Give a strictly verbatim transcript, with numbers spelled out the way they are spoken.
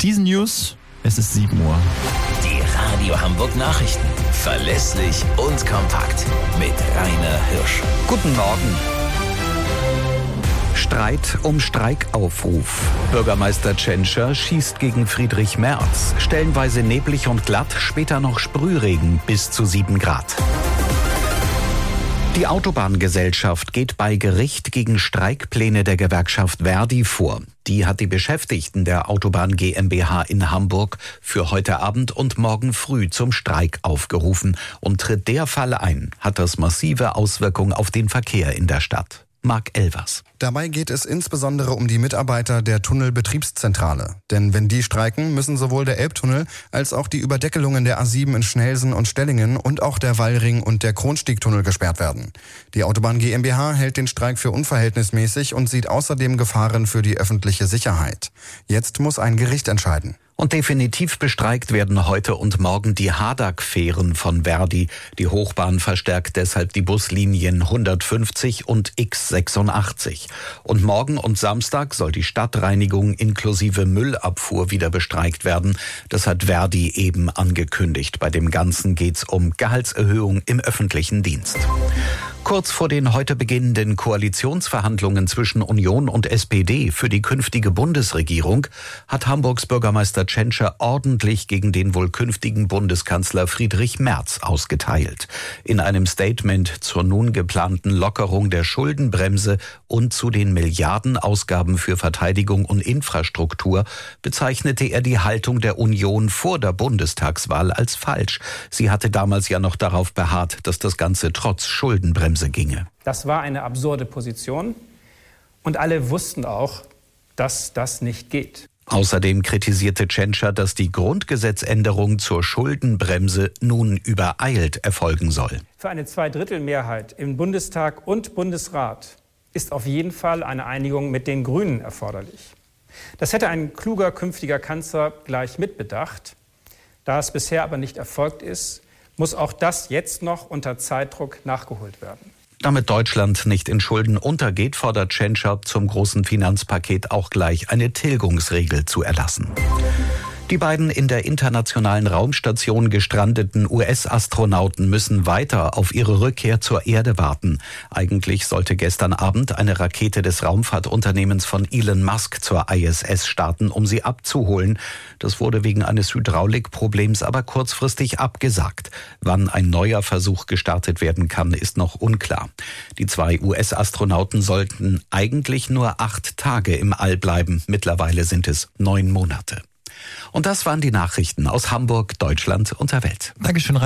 diesen News. Es ist sieben Uhr. Die Radio Hamburg Nachrichten. Verlässlich und kompakt. Mit Rainer Hirsch. Guten Morgen. Streit um Streikaufruf. Bürgermeister Tschentscher schießt gegen Friedrich Merz. Stellenweise neblig und glatt, später noch Sprühregen bis zu sieben Grad. Die Autobahngesellschaft geht bei Gericht gegen Streikpläne der Gewerkschaft Verdi vor. Die hat die Beschäftigten der Autobahn GmbH in Hamburg für heute Abend und morgen früh zum Streik aufgerufen. Und tritt der Fall ein, hat das massive Auswirkungen auf den Verkehr in der Stadt. Marc Elvers. Dabei geht es insbesondere um die Mitarbeiter der Tunnelbetriebszentrale. Denn wenn die streiken, müssen sowohl der Elbtunnel als auch die Überdeckelungen der A sieben in Schnelsen und Stellingen und auch der Wallring und der Kronstiegtunnel gesperrt werden. Die Autobahn GmbH hält den Streik für unverhältnismäßig und sieht außerdem Gefahren für die öffentliche Sicherheit. Jetzt muss ein Gericht entscheiden. Und definitiv bestreikt werden heute und morgen die Hadak-Fähren von Verdi. Die Hochbahn verstärkt deshalb die Buslinien hundertfünfzig und X sechsundachtzig. Und morgen und Samstag soll die Stadtreinigung inklusive Müllabfuhr wieder bestreikt werden. Das hat Verdi eben angekündigt. Bei dem Ganzen geht's um Gehaltserhöhung im öffentlichen Dienst. Kurz vor den heute beginnenden Koalitionsverhandlungen zwischen Union und S P D für die künftige Bundesregierung hat Hamburgs Bürgermeister Tschentscher ordentlich gegen den wohl künftigen Bundeskanzler Friedrich Merz ausgeteilt. In einem Statement zur nun geplanten Lockerung der Schuldenbremse und zu den Milliardenausgaben für Verteidigung und Infrastruktur bezeichnete er die Haltung der Union vor der Bundestagswahl als falsch. Sie hatte damals ja noch darauf beharrt, dass das Ganze trotz Schuldenbremse ginge. Das war eine absurde Position und alle wussten auch, dass das nicht geht. Außerdem kritisierte Tschentscher, dass die Grundgesetzänderung zur Schuldenbremse nun übereilt erfolgen soll. Für eine Zweidrittelmehrheit im Bundestag und Bundesrat ist auf jeden Fall eine Einigung mit den Grünen erforderlich. Das hätte ein kluger künftiger Kanzler gleich mitbedacht. Da es bisher aber nicht erfolgt ist, muss auch das jetzt noch unter Zeitdruck nachgeholt werden. Damit Deutschland nicht in Schulden untergeht, fordert Tschentscher zum großen Finanzpaket auch gleich eine Tilgungsregel zu erlassen. Die beiden in der internationalen Raumstation gestrandeten U S-Astronauten müssen weiter auf ihre Rückkehr zur Erde warten. Eigentlich sollte gestern Abend eine Rakete des Raumfahrtunternehmens von Elon Musk zur I S S starten, um sie abzuholen. Das wurde wegen eines Hydraulikproblems aber kurzfristig abgesagt. Wann ein neuer Versuch gestartet werden kann, ist noch unklar. Die zwei U S-Astronauten sollten eigentlich nur acht Tage im All bleiben. Mittlerweile sind es neun Monate. Und das waren die Nachrichten aus Hamburg, Deutschland und der Welt. Dankeschön.